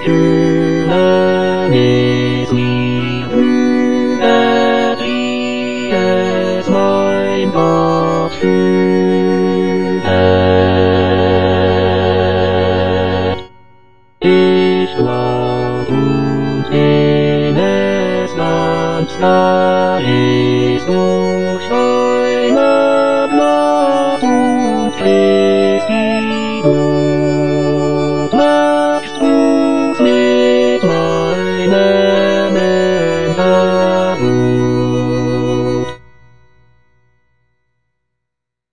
fühlen es mir, wie es mein Gott fühlt. Ich glaub und wenn es ganz nah ist durch deine Macht und es die